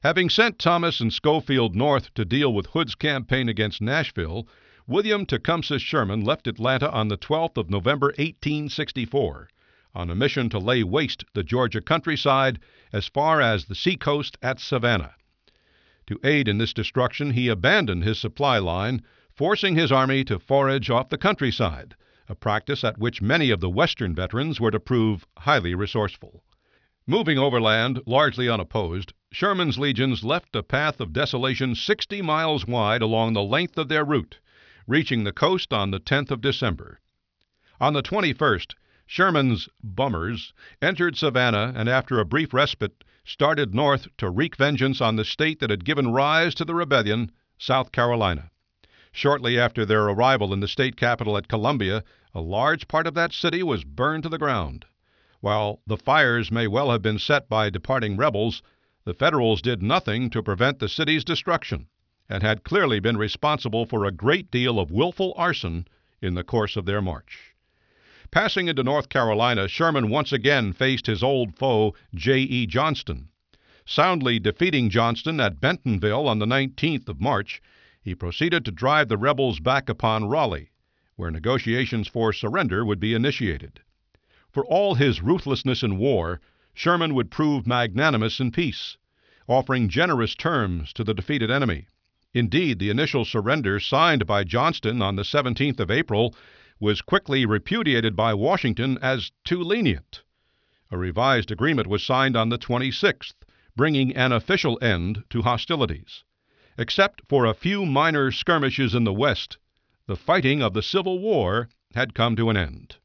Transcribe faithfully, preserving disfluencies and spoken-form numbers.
Having sent Thomas and Schofield north to deal with Hood's campaign against Nashville, William Tecumseh Sherman left Atlanta on the twelfth of November, eighteen sixty-four, on a mission to lay waste the Georgia countryside as far as the seacoast at Savannah. To aid in this destruction, he abandoned his supply line, forcing his army to forage off the countryside, a practice at which many of the Western veterans were to prove highly resourceful. Moving overland, largely unopposed, Sherman's legions left a path of desolation sixty miles wide along the length of their route, reaching the coast on the tenth of December. On the twenty-first, Sherman's bummers entered Savannah and, after a brief respite, started north to wreak vengeance on the state that had given rise to the rebellion, South Carolina. Shortly after their arrival in the state capital at Columbia, a large part of that city was burned to the ground. While the fires may well have been set by departing rebels, the Federals did nothing to prevent the city's destruction and had clearly been responsible for a great deal of willful arson in the course of their march. Passing into North Carolina, Sherman once again faced his old foe, J E Johnston. Soundly defeating Johnston at Bentonville on the nineteenth of March, he proceeded to drive the rebels back upon Raleigh, where negotiations for surrender would be initiated. For all his ruthlessness in war, Sherman would prove magnanimous in peace, offering generous terms to the defeated enemy. Indeed, the initial surrender signed by Johnston on the seventeenth of April was quickly repudiated by Washington as too lenient. A revised agreement was signed on the twenty-sixth, bringing an official end to hostilities. Except for a few minor skirmishes in the West, the fighting of the Civil War had come to an end.